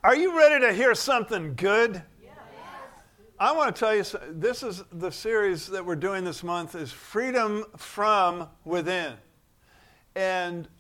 Are you ready to hear something good? Yes. I want to tell you, this is the series that we're doing this month is Freedom from Within. And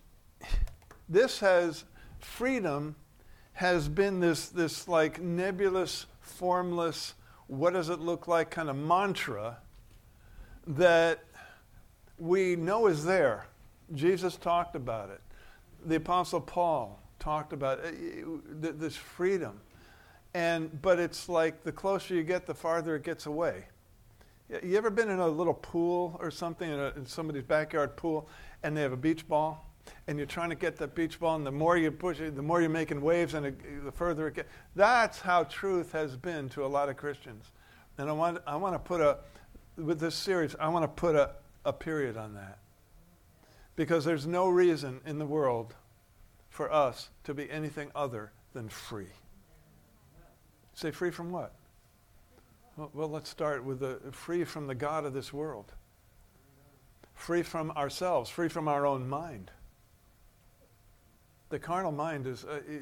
freedom has been this like nebulous, formless, what does it look like kind of mantra that we know is there. Jesus talked about it. The Apostle Paul talked about this freedom. But it's like the closer you get, the farther it gets away. You ever been in a little pool or something, in somebody's backyard pool, and they have a beach ball? And you're trying to get that beach ball, and the more you push it, the more you're making waves, and the further it gets. That's how truth has been to a lot of Christians. And I want to with this series, I want to put a period on that. Because there's no reason in the world for us to be anything other than free. Say free from what? Well, let's start with free from the God of this world. Free from ourselves, free from our own mind. The carnal mind is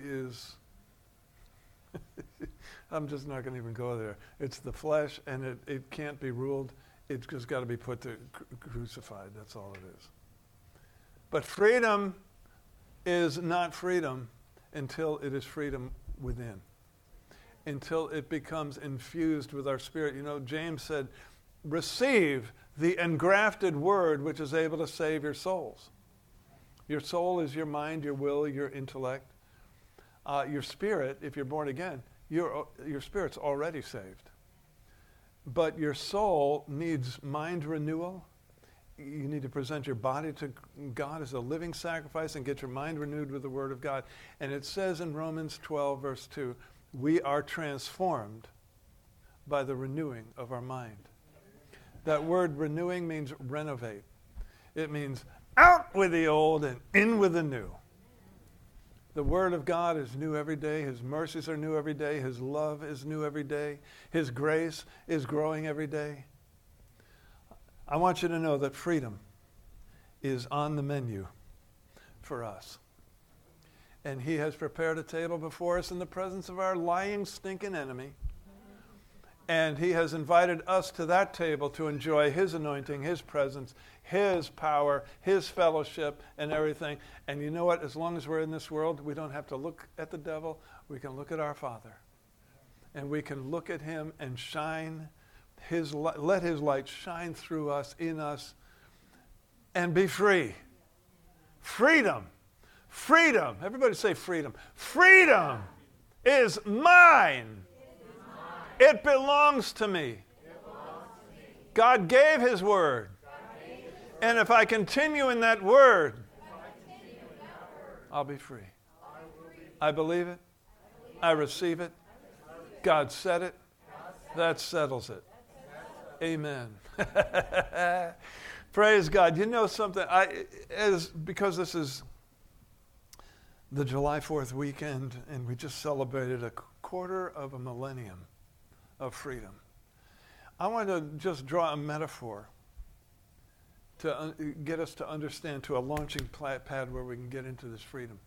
I'm just not going to even go there. It's the flesh, and it can't be ruled. It's just got to be put to crucified. That's all it is. But freedom is not freedom until it is freedom within. Until it becomes infused with our spirit. You know, James said, receive the engrafted word which is able to save your souls. Your soul is your mind, your will, your intellect. Your spirit, if you're born again, your spirit's already saved. But your soul needs mind renewal. You need to present your body to God as a living sacrifice and get your mind renewed with the Word of God. And it says in Romans 12, verse 2, we are transformed by the renewing of our mind. That word renewing means renovate. It means out with the old and in with the new. The Word of God is new every day. His mercies are new every day. His love is new every day. His grace is growing every day. I want you to know that freedom is on the menu for us. And He has prepared a table before us in the presence of our lying, stinking enemy. And He has invited us to that table to enjoy His anointing, His presence, His power, His fellowship, and everything. And you know what? As long as we're in this world, we don't have to look at the devil. We can look at our Father. And we can look at Him and shine let His light shine through us, in us, and be free. Freedom. Freedom. Everybody say freedom. Freedom is mine. It belongs to me. God gave His word. And if I continue in that word, I'll be free. I believe it. I receive it. God said it. That settles it. Amen. Praise God. You know something? Because this is the July 4th weekend, and we just celebrated a quarter of a millennium of freedom. I want to just draw a metaphor to get us to understand, to a launching pad where we can get into this freedom.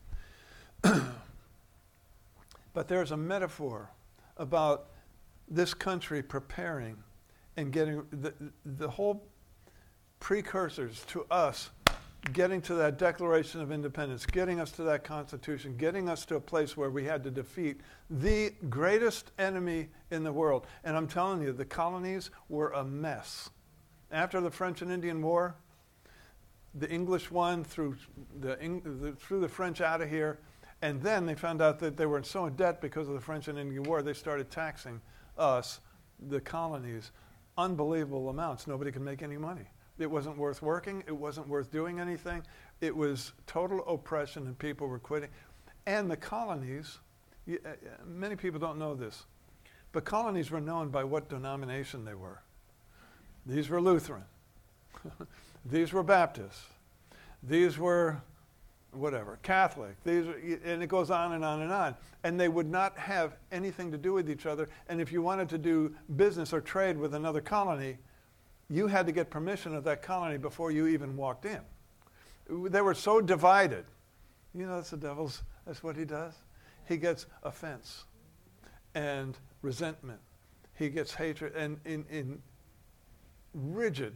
But there's a metaphor about this country preparing and getting the whole precursors to us getting to that Declaration of Independence, getting us to that Constitution, getting us to a place where we had to defeat the greatest enemy in the world. And I'm telling you, the colonies were a mess. After the French and Indian War, the English won, threw the French out of here, and then they found out that they were so in debt because of the French and Indian War, they started taxing us, the colonies, unbelievable amounts. Nobody could make any money. It wasn't worth working. It wasn't worth doing anything. It was total oppression, and people were quitting. And the colonies, many people don't know this, but colonies were known by what denomination they were. These were Lutheran. These were Baptist. These were whatever, Catholic. And it goes on and on and on. And they would not have anything to do with each other. And if you wanted to do business or trade with another colony, you had to get permission of that colony before you even walked in. They were so divided. You know, that's the devil's, that's what he does. he gets offense and resentment. He gets hatred and in rigid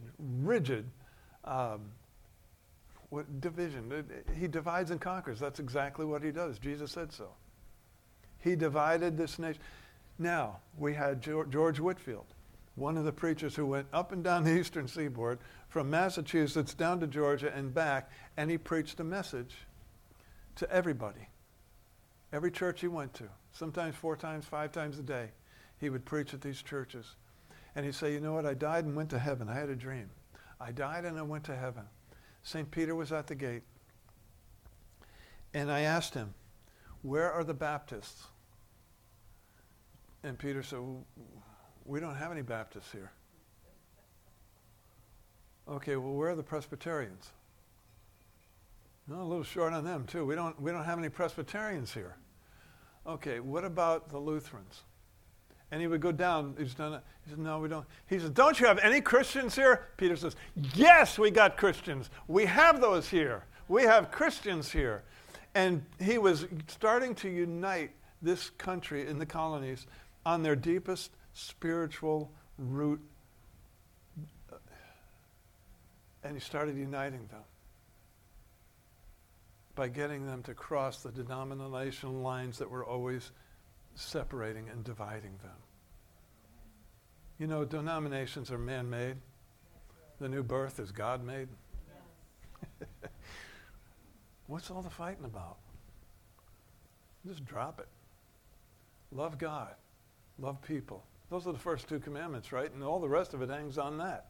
division. He divides and conquers. That's exactly what he does. Jesus said so. He divided this nation. Now, we had George Whitefield, one of the preachers who went up and down the eastern seaboard from Massachusetts down to Georgia and back, and he preached a message to everybody. Every church he went to, sometimes 4 times, 5 times a day, he would preach at these churches. And he'd say, you know what, I died and went to heaven. I had a dream. I died and I went to heaven. St. Peter was at the gate. And I asked him, where are the Baptists? And Peter said, we don't have any Baptists here. Okay, well, where are the Presbyterians? No, a little short on them too. We don't have any Presbyterians here. Okay, what about the Lutherans? And he would go down. He said, no, we don't. He says, don't you have any Christians here? Peter says, yes, we got Christians. We have those here. We have Christians here. And he was starting to unite this country in the colonies on their deepest spiritual root. And he started uniting them by getting them to cross the denominational lines that were always separating and dividing them. You know, denominations are man-made. The new birth is God-made. What's all the fighting about? Just drop it. Love God. Love people. Those are the first 2 commandments, right? And all the rest of it hangs on that.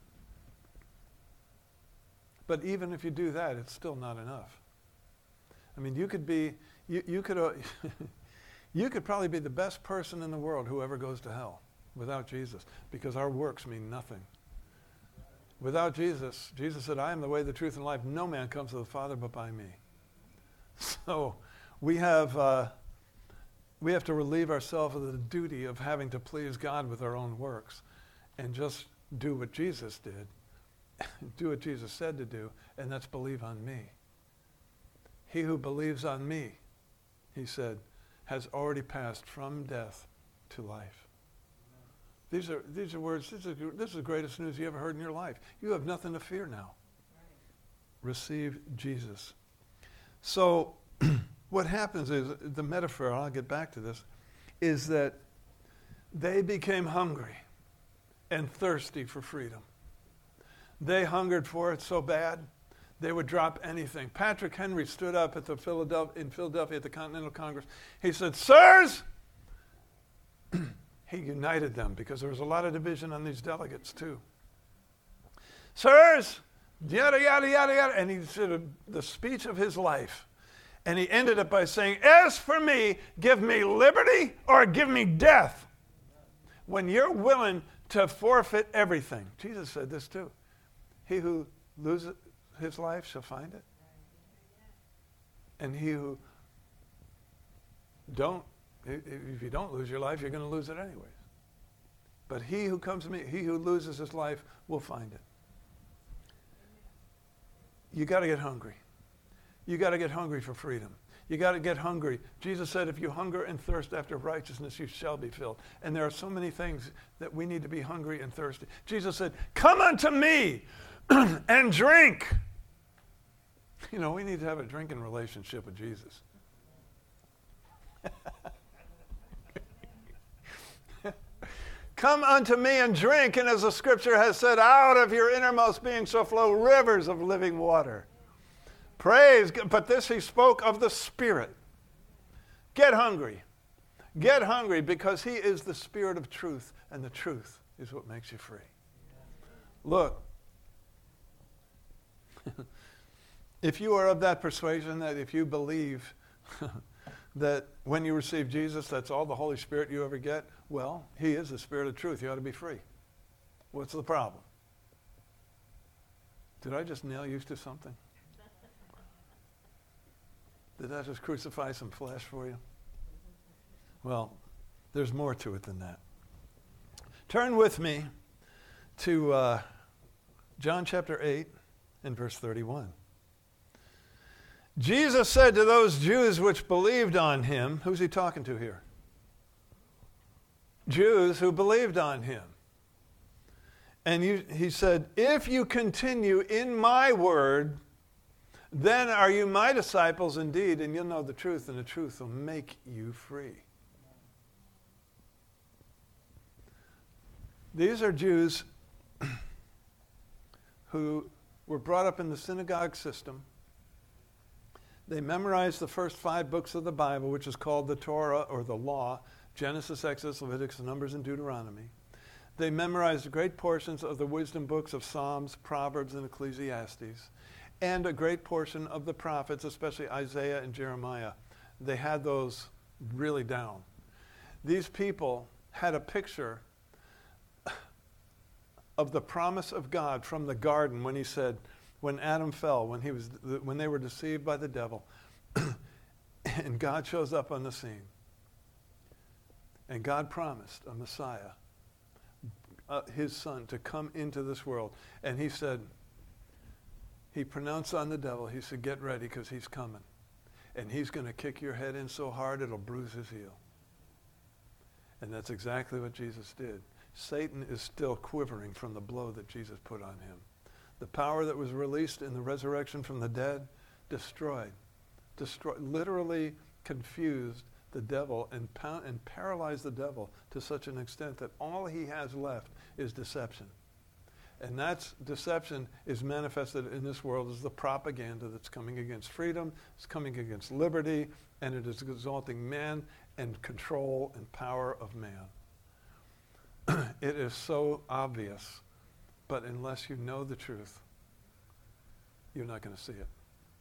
But even if you do that, it's still not enough. I mean, you could probably be the best person in the world who ever goes to hell without Jesus, because our works mean nothing. Without Jesus, Jesus said, I am the way, the truth, and life. No man comes to the Father but by me. So we have to relieve ourselves of the duty of having to please God with our own works and just do what Jesus did, do what Jesus said to do, and that's believe on me. He who believes on me, he said, has already passed from death to life. These are words, this is the greatest news you ever heard in your life. You have nothing to fear now. Receive Jesus. So what happens is, the metaphor, I'll get back to this, is that they became hungry and thirsty for freedom. They hungered for it so bad, they would drop anything. Patrick Henry stood up at in Philadelphia at the Continental Congress. He said, sirs, he united them because there was a lot of division on these delegates too. Sirs, yada, yada, yada, yada. And he said the speech of his life. And he ended it by saying, as for me, give me liberty or give me death. When you're willing to forfeit everything. Jesus said this too. He who loses his life shall find it. And he who if you don't lose your life, you're going to lose it anyways. But he who comes to me, he who loses his life will find it. You got to get hungry. You got to get hungry for freedom. You got to get hungry. Jesus said, if you hunger and thirst after righteousness, you shall be filled. And there are so many things that we need to be hungry and thirsty. Jesus said, come unto me and drink. You know, we need to have a drinking relationship with Jesus. Come unto me and drink, and as the scripture has said, out of your innermost being shall flow rivers of living water. Praise God. But this he spoke of the Spirit. Get hungry. Get hungry, because he is the Spirit of truth, and the truth is what makes you free. Look, if you are of that persuasion that if you believe that when you receive Jesus, that's all the Holy Spirit you ever get, well, he is the Spirit of truth. You ought to be free. What's the problem? Did I just nail you to something? Did I just crucify some flesh for you? Well, there's more to it than that. Turn with me to John chapter 8 and verse 31. Jesus said to those Jews which believed on him, who's he talking to here? Jews who believed on him. And he said, if you continue in my word, then are you my disciples indeed, and you'll know the truth, and the truth will make you free. These are Jews who were brought up in the synagogue system. They memorized the first 5 books of the Bible, which is called the Torah or the Law, Genesis, Exodus, Leviticus, Numbers, and Deuteronomy. They memorized great portions of the wisdom books of Psalms, Proverbs, and Ecclesiastes, and a great portion of the prophets, especially Isaiah and Jeremiah. They had those really down. These people had a picture of the promise of God from the garden when he said, when Adam fell, when they were deceived by the devil, and God shows up on the scene. And God promised a Messiah, his son, to come into this world. And he said, he pronounced on the devil, he said, get ready because he's coming. And he's going to kick your head in so hard it'll bruise his heel. And that's exactly what Jesus did. Satan is still quivering from the blow that Jesus put on him. The power that was released in the resurrection from the dead destroyed, literally confused the devil and paralyzed the devil to such an extent that all he has left is deception. And that deception is manifested in this world as the propaganda that's coming against freedom, it's coming against liberty, and it is exalting man and control and power of man. It is so obvious, but unless you know the truth, you're not going to see it.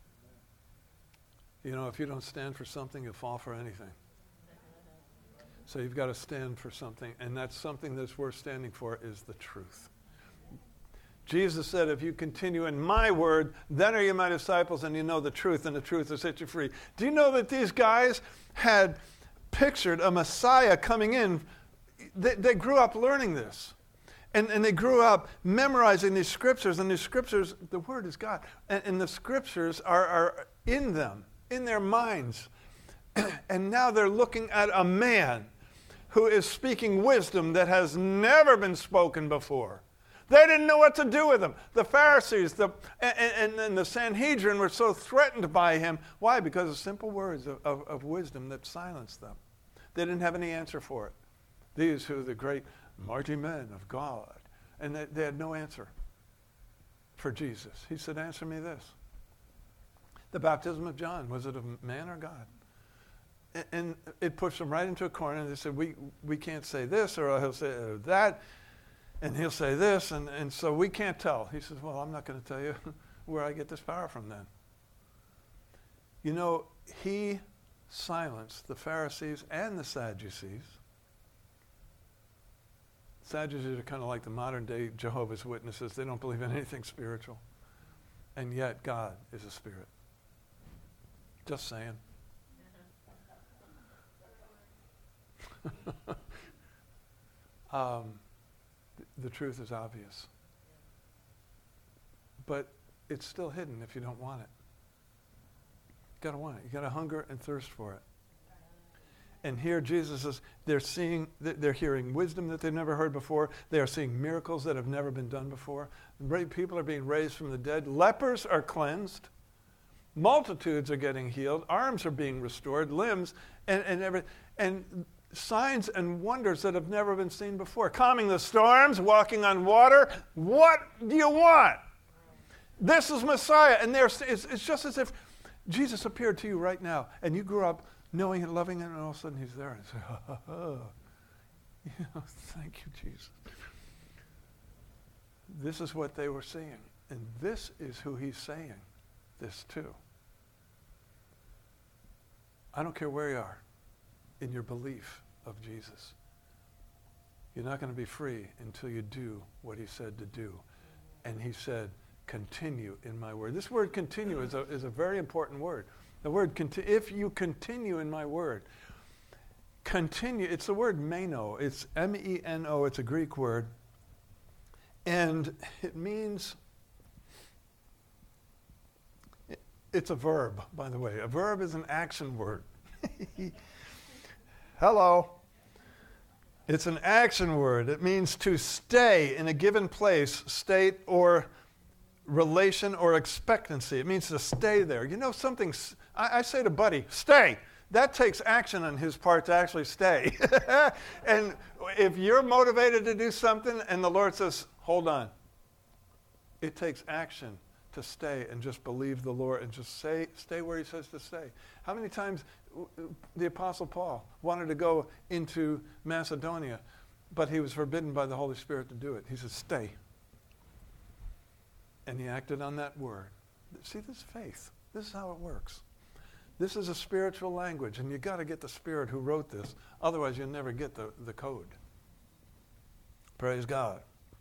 You know, if you don't stand for something, you'll fall for anything. So you've got to stand for something, and that's something that's worth standing for is the truth. Jesus said, if you continue in my word, then are you my disciples, and you know the truth, and the truth will set you free. Do you know that these guys had pictured a Messiah coming in? They grew up learning this. And they grew up memorizing these scriptures, and these scriptures, the word is God. And the scriptures are in them, in their minds. And now they're looking at a man who is speaking wisdom that has never been spoken before. They didn't know what to do with him. The Pharisees and the Sanhedrin were so threatened by him. Why? Because of simple words of wisdom that silenced them. They didn't have any answer for it. These who are the great mighty men of God. And they had no answer for Jesus. He said, answer me this. The baptism of John, was it of man or God? And it pushed them right into a corner, and they said, we can't say this, or he'll say that, and he'll say this, and so we can't tell. He says, well, I'm not going to tell you where I get this power from then. You know, he silenced the Pharisees and the Sadducees. Sadducees are kind of like the modern day Jehovah's Witnesses. They don't believe in anything spiritual. And yet God is a spirit. Just saying. The truth is obvious. But it's still hidden if you don't want it. You gotta want it. You gotta hunger and thirst for it. And here Jesus is, they're hearing wisdom that they've never heard before. They are seeing miracles that have never been done before. People are being raised from the dead. Lepers are cleansed. Multitudes are getting healed. Arms are being restored. Limbs and signs and wonders that have never been seen before. Calming the storms, walking on water. What do you want? This is Messiah. And it's just as if Jesus appeared to you right now, and you grew up knowing and loving him, and all of a sudden he's there, and you say, thank you, Jesus. This is what they were seeing, and this is who he's saying this to. I don't care where you are in your belief of Jesus. You're not going to be free until you do what he said to do. And he said, continue in my word. This word continue is a very important word. The word, if you continue in my word. Continue, it's the word meno. It's M-E-N-O. It's a Greek word. And it means, It's a verb, by the way. A verb is an action word. Hello. It's an action word. It means to stay in a given place, state, or relation, or expectancy. It means to stay there. You know something, I say to Buddy, stay. That takes action on his part to actually stay. And if you're motivated to do something and the Lord says, hold on, it takes action to stay and just believe the Lord and just stay where he says to stay. How many times the Apostle Paul wanted to go into Macedonia, but he was forbidden by the Holy Spirit to do it. He said, stay. And he acted on that word. See, this is faith. This is how it works. This is a spiritual language, and you got to get the Spirit who wrote this. Otherwise, you'll never get the code. Praise God.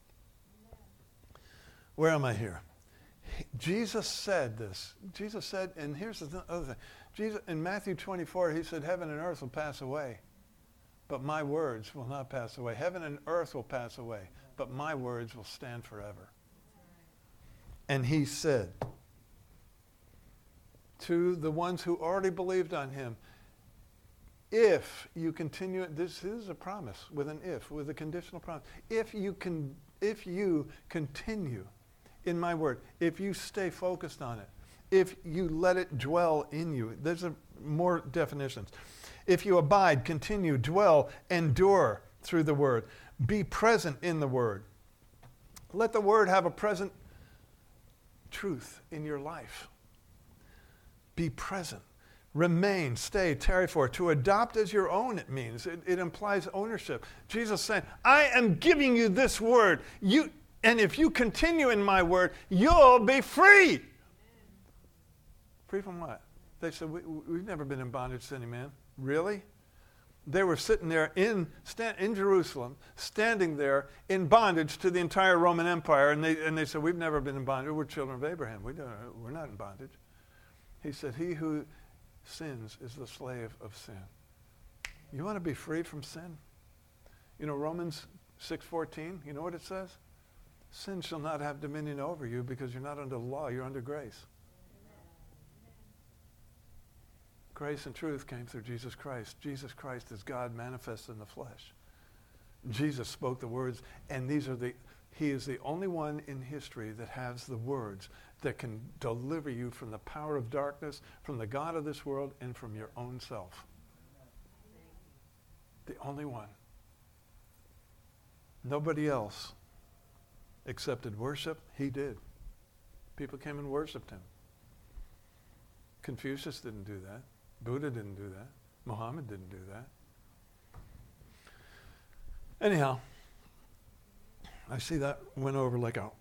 Where am I here? Jesus said this. Jesus said, and here's the other thing. Jesus, in Matthew 24, he said, heaven and earth will pass away, but my words will not pass away. Heaven and earth will pass away, but my words will stand forever. And he said to the ones who already believed on him, if you continue, this is a promise with an if, with a conditional promise. If you continue in my word, if you stay focused on it, if you let it dwell in you, there's more definitions. If you abide, continue, dwell, endure through the word, be present in the word. Let the word have a present truth in your life. Be present. Remain, stay, tarry for. To adopt as your own, it means. It implies ownership. Jesus saying, I am giving you this word. And if you continue in my word, you'll be free. Free from what? They said, we've never been in bondage to any man. Really? They were sitting there in Jerusalem, standing there in bondage to the entire Roman Empire. And they said, we've never been in bondage. We're children of Abraham. We're not in bondage. He said, he who sins is the slave of sin. You want to be free from sin? You know, Romans 6:14, you know what it says? Sin shall not have dominion over you because you're not under the law, you're under grace. Grace and truth came through Jesus Christ. Jesus Christ is God manifest in the flesh. Jesus spoke the words, and he is the only one in history that has the words that can deliver you from the power of darkness, from the god of this world, and from your own self. The only one. Nobody else accepted worship. He did. People came and worshipped him. Confucius didn't do that. Buddha didn't do that. Muhammad didn't do that. Anyhow, I see that went over like a...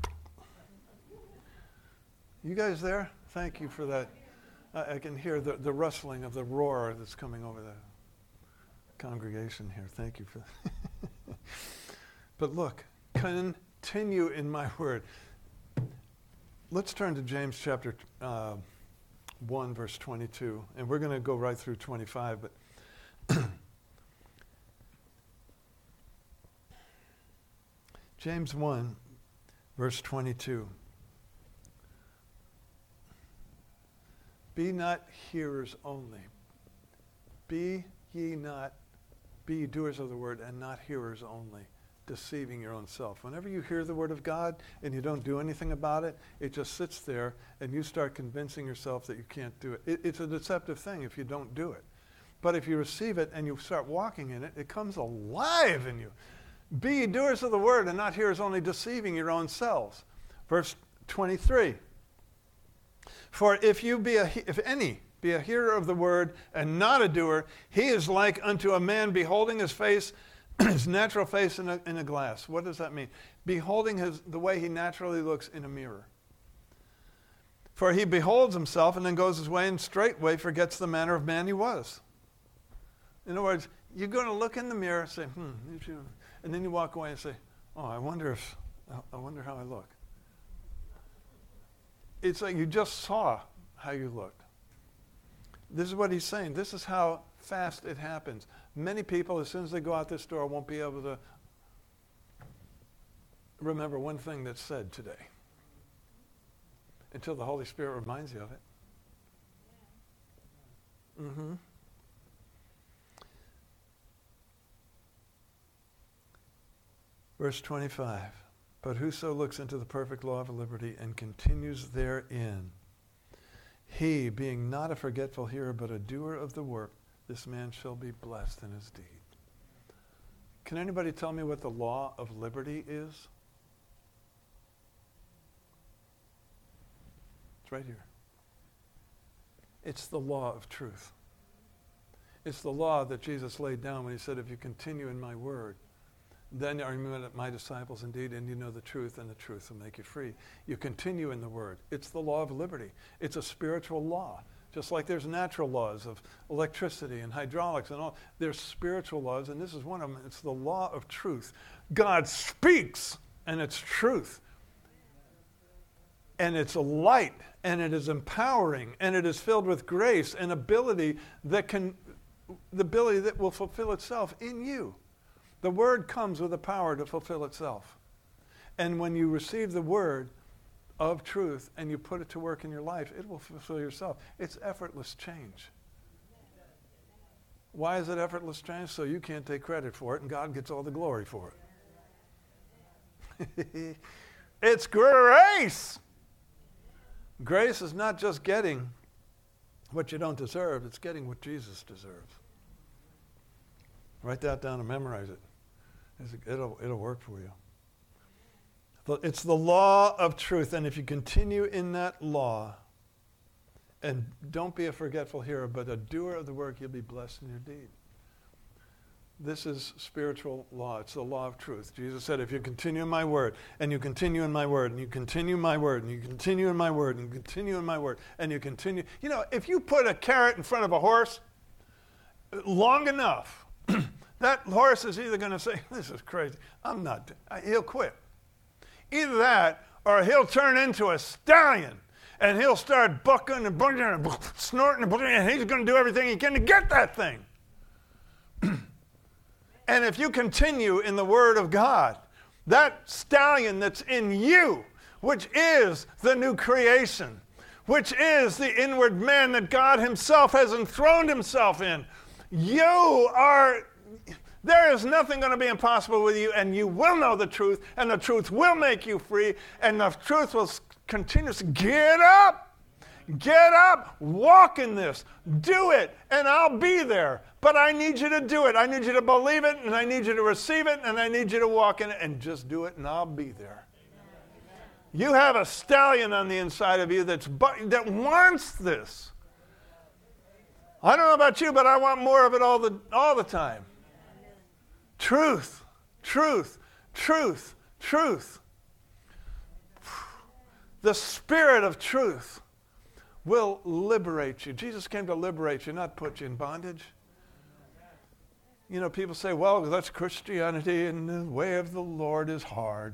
You guys there? Thank you for that. I can hear the rustling of the roar that's coming over the congregation here. Thank you for that. But look, continue in my word. Let's turn to James chapter 1, verse 22. And we're going to go right through 25. But James 1, verse 22. Be not hearers only. Be ye doers of the word and not hearers only, deceiving your own self. Whenever you hear the word of God and you don't do anything about it, it just sits there and you start convincing yourself that you can't do it. It's a deceptive thing if you don't do it. But if you receive it and you start walking in it, it comes alive in you. Be ye doers of the word and not hearers only, deceiving your own selves. Verse 23. For if any be a hearer of the word and not a doer, he is like unto a man beholding his face, his natural face in a glass. What does that mean? Beholding the way he naturally looks in a mirror. For he beholds himself and then goes his way and straightway forgets the manner of man he was. In other words, you're going to look in the mirror and say, and then you walk away and say, oh, I wonder how I look. It's like you just saw how you looked. This is what he's saying. This is how fast it happens. Many people, as soon as they go out this door, won't be able to remember one thing that's said today until the Holy Spirit reminds you of it. Mm-hmm. Verse 25. But whoso looks into the perfect law of liberty and continues therein, he, being not a forgetful hearer, but a doer of the work, this man shall be blessed in his deed. Can anybody tell me what the law of liberty is? It's right here. It's the law of truth. It's the law that Jesus laid down when he said, if you continue in my word, then are you my disciples indeed, and you know the truth, and the truth will make you free. You continue in the word. It's the law of liberty. It's a spiritual law. Just like there's natural laws of electricity and hydraulics and all, there's spiritual laws, and this is one of them. It's the law of truth. God speaks, and it's truth. And it's a light, and it is empowering, and it is filled with grace and ability that will fulfill itself in you. The word comes with the power to fulfill itself. And when you receive the word of truth and you put it to work in your life, it will fulfill yourself. It's effortless change. Why is it effortless change? So you can't take credit for it and God gets all the glory for it. It's grace. Grace is not just getting what you don't deserve, it's getting what Jesus deserves. Write that down and memorize it. It'll work for you. It's the law of truth, and if you continue in that law, and don't be a forgetful hearer, but a doer of the work, you'll be blessed in your deed. This is spiritual law. It's the law of truth. Jesus said, if you continue in my word, and you continue in my word, and you continue in my word, and you continue in my word, and you continue in my word, and you continue. You know, if you put a carrot in front of a horse long enough, that horse is either going to say, this is crazy, I'm not, he'll quit. Either that, or he'll turn into a stallion, and he'll start bucking and bucking and snorting and he's going to do everything he can to get that thing. And if you continue in the Word of God, that stallion that's in you, which is the new creation, which is the inward man that God himself has enthroned himself in, there is nothing going to be impossible with you, and you will know the truth, and the truth will make you free, and the truth will continuously get up, walk in this, do it, and I'll be there. But I need you to do it. I need you to believe it, and I need you to receive it, and I need you to walk in it, and just do it, and I'll be there. You have a stallion on the inside of you that wants this. I don't know about you, but I want more of it all the time. Truth, truth, truth, truth. The Spirit of truth will liberate you. Jesus came to liberate you, not put you in bondage. You know, people say, well, that's Christianity and the way of the Lord is hard.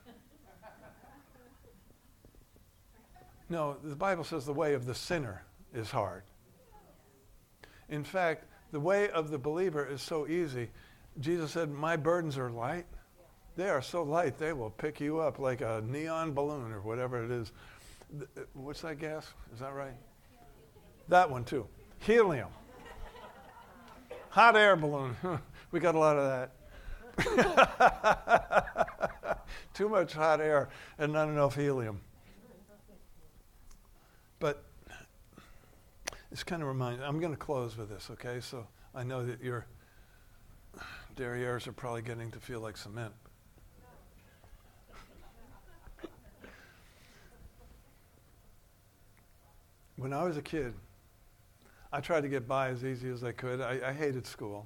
No, the Bible says the way of the sinner is hard. In fact, the way of the believer is so easy. Jesus said, my burdens are light. They are so light, they will pick you up like a neon balloon or whatever it is. What's that gas? Is that right? That one too. Helium. Hot air balloon. We got a lot of that. Too much hot air and not enough helium. But this kind of reminds, I'm going to close with this, okay? So I know that your derrieres are probably getting to feel like cement. When I was a kid, I tried to get by as easy as I could. I hated school.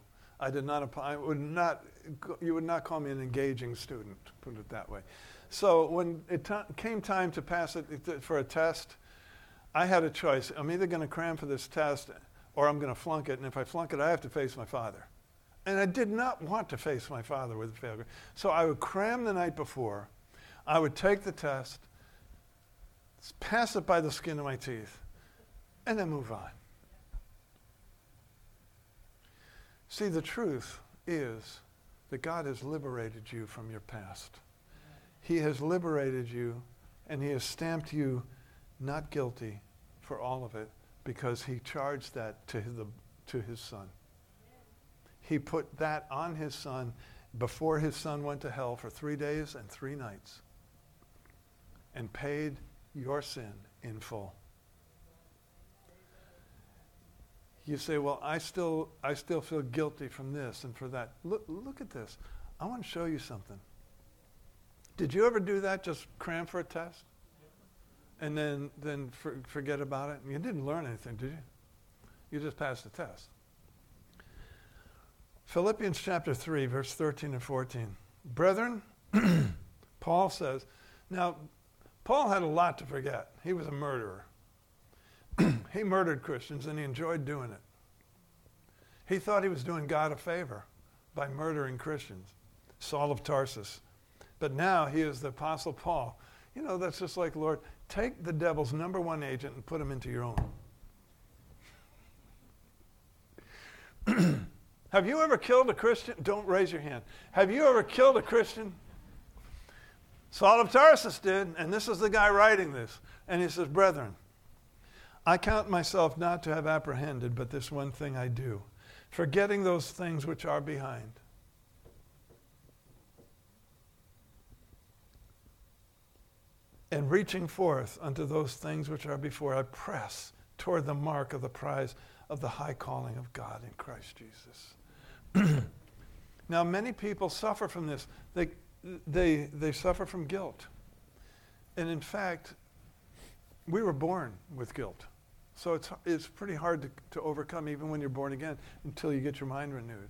You would not call me an engaging student, put it that way. So when it came time to pass it for a test, I had a choice. I'm either going to cram for this test or I'm going to flunk it. And if I flunk it, I have to face my father. And I did not want to face my father with failure. So I would cram the night before. I would take the test, pass it by the skin of my teeth, and then move on. See, the truth is that God has liberated you from your past. He has liberated you, and he has stamped you not guilty for all of it, because he charged that to his son. He put that on his son before his son went to hell for 3 days and 3 nights and paid your sin in full. You say, well, I still feel guilty from this and for that. Look at this. I want to show you something. Did you ever do that, just cram for a test? And then forget about it? You didn't learn anything, did you? You just passed the test. Philippians chapter 3, verse 13 and 14. Brethren, Paul says, now, Paul had a lot to forget. He was a murderer. He murdered Christians, and he enjoyed doing it. He thought he was doing God a favor by murdering Christians. Saul of Tarsus. But now he is the Apostle Paul. You know, that's just like, Lord, take the devil's number one agent and put him into your own. Have you ever killed a Christian? Don't raise your hand. Have you ever killed a Christian? Saul of Tarsus did, and this is the guy writing this. And he says, brethren, I count myself not to have apprehended, but this one thing I do, forgetting those things which are behind. And reaching forth unto those things which are before, I press toward the mark of the prize of the high calling of God in Christ Jesus. Now, many people suffer from this. They suffer from guilt. And in fact, we were born with guilt. So it's pretty hard to overcome even when you're born again until you get your mind renewed.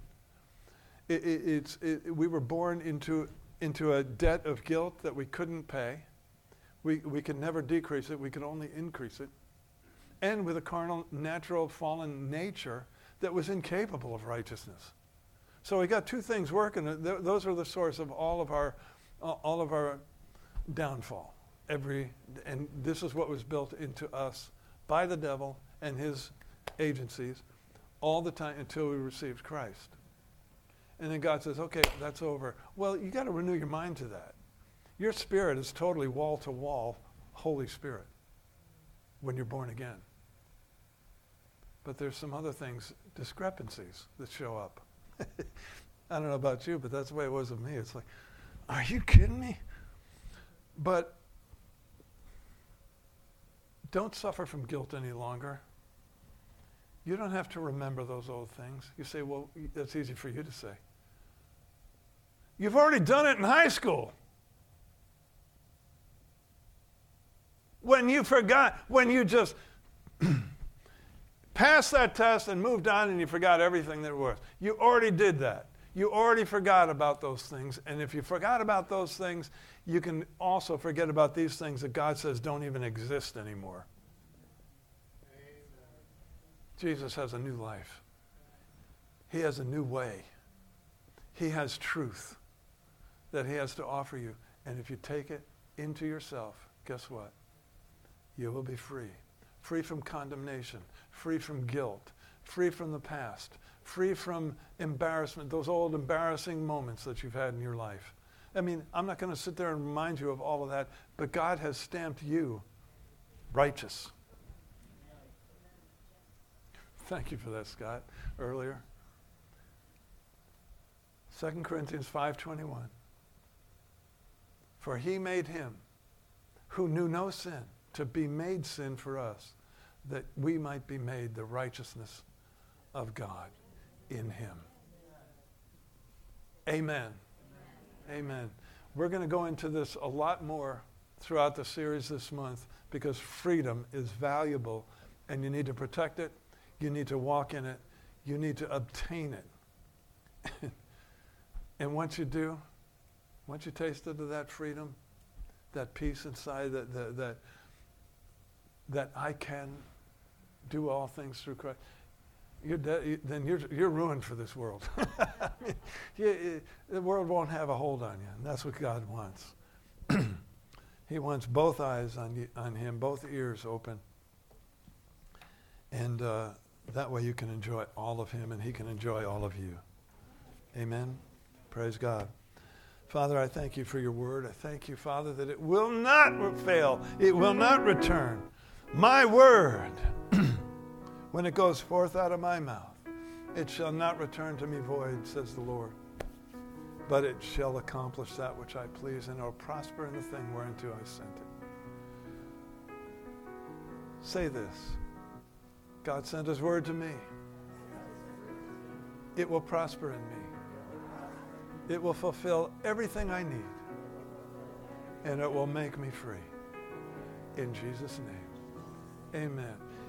We were born into a debt of guilt that we couldn't pay. We could never decrease it. We could only increase it. And with a carnal, natural, fallen nature that was incapable of righteousness. So we got two things working. Those are the source of all of our downfall. And this is what was built into us by the devil and his agencies all the time until we received Christ. And then God says, okay, that's over. Well, you got to renew your mind to that. Your spirit is totally wall-to-wall Holy Spirit when you're born again. But there's some other things, discrepancies that show up. I don't know about you, but that's the way it was with me. It's like, are you kidding me? But don't suffer from guilt any longer. You don't have to remember those old things. You say, well, that's easy for you to say. You've already done it in high school. When you forgot, when you just passed that test and moved on and you forgot everything that was. You already did that. You already forgot about those things. And if you forgot about those things, you can also forget about these things that God says don't even exist anymore. Amen. Jesus has a new life. He has a new way. He has truth that he has to offer you. And if you take it into yourself, guess what? You will be free. Free from condemnation, free from guilt, free from the past, free from embarrassment, those old embarrassing moments that you've had in your life. I mean, I'm not going to sit there and remind you of all of that, but God has stamped you righteous. Thank you for that, Scott, earlier. 2 Corinthians 5:21. For he made him who knew no sin to be made sin for us, that we might be made the righteousness of God in him. Amen. Amen. We're going to go into this a lot more throughout the series this month because freedom is valuable and you need to protect it. You need to walk in it. You need to obtain it. And once you do, once you tasted of that freedom, that peace inside, that I can do all things through Christ, then you're ruined for this world. The world won't have a hold on you, and that's what God wants. He wants both eyes on him, both ears open, and that way you can enjoy all of him, and he can enjoy all of you. Amen. Praise God. Father, I thank you for your word. I thank you, Father, that it will not fail. It will not return. My word When it goes forth out of my mouth, it shall not return to me void, says the Lord, but it shall accomplish that which I please, and it will prosper in the thing whereunto I sent it. Say this: God sent his word to me. It will prosper in me. It will fulfill everything I need. And it will make me free. In Jesus' name, amen.